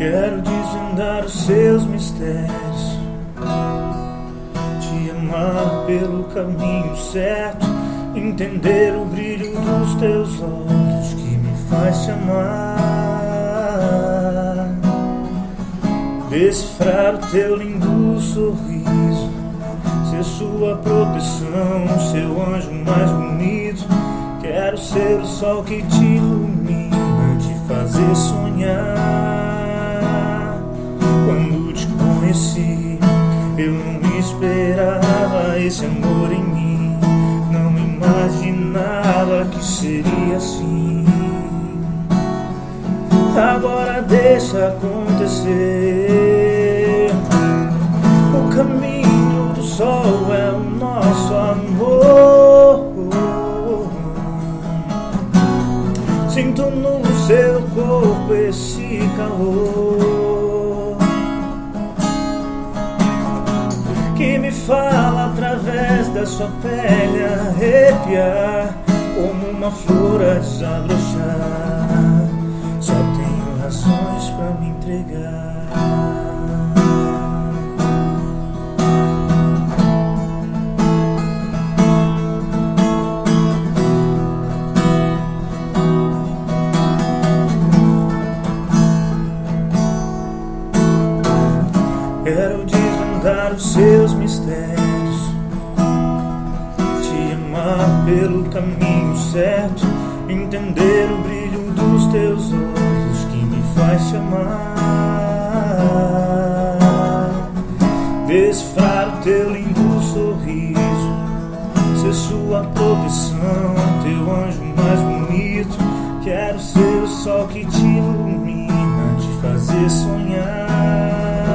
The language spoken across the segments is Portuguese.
Quero desvendar os seus mistérios, te amar pelo caminho certo, entender o brilho dos teus olhos que me faz te amar, decifrar o teu lindo sorriso, ser sua proteção, seu anjo mais bonito. Quero ser o sol que te ilumina, te fazer sonhar. Quando te conheci, eu não esperava esse amor em mim, não imaginava que seria assim. Agora deixa acontecer, o caminho do sol é o nosso amor. Sinto no seu corpo esse calor que me fala através da sua pele, arrepiar como uma flor a desabrochar. Só tenho razões pra me entregar. Quero desvendar os seus mistérios, te amar pelo caminho certo, entender o brilho dos teus olhos que me faz te amar, decifrar o teu lindo sorriso, ser sua proteção, teu anjo mais bonito. Quero ser o sol que te ilumina, te fazer sonhar.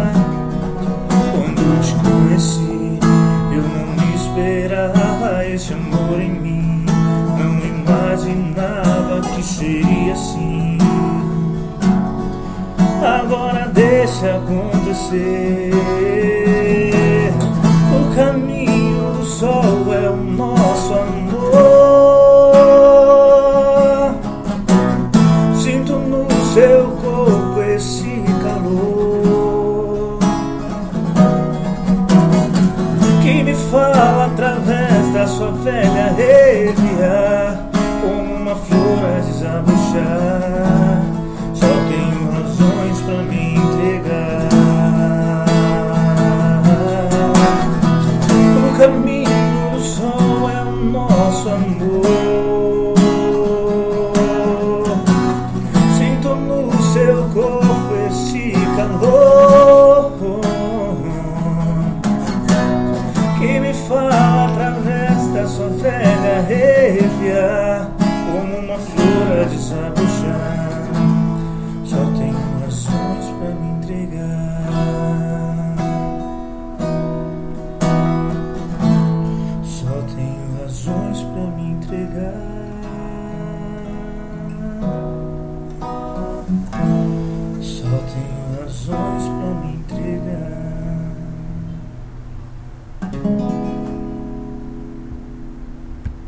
Te conheci, eu não esperava esse amor em mim, não imaginava que seria assim. Agora deixa acontecer, o caminho do sol é o nosso amor. Sinto no seu corpo esse calor que me fala através da sua pele, arrepiar como uma flor a desabrochar. Só tenho razões pra me entregar. O caminho do sol é o nosso amor. Sinto no seu corpo esse calor que me fala através da sua pele, arrepiar como uma flor a desabrochar. Só tenho razões pra me entregar. Só tenho razões pra me entregar.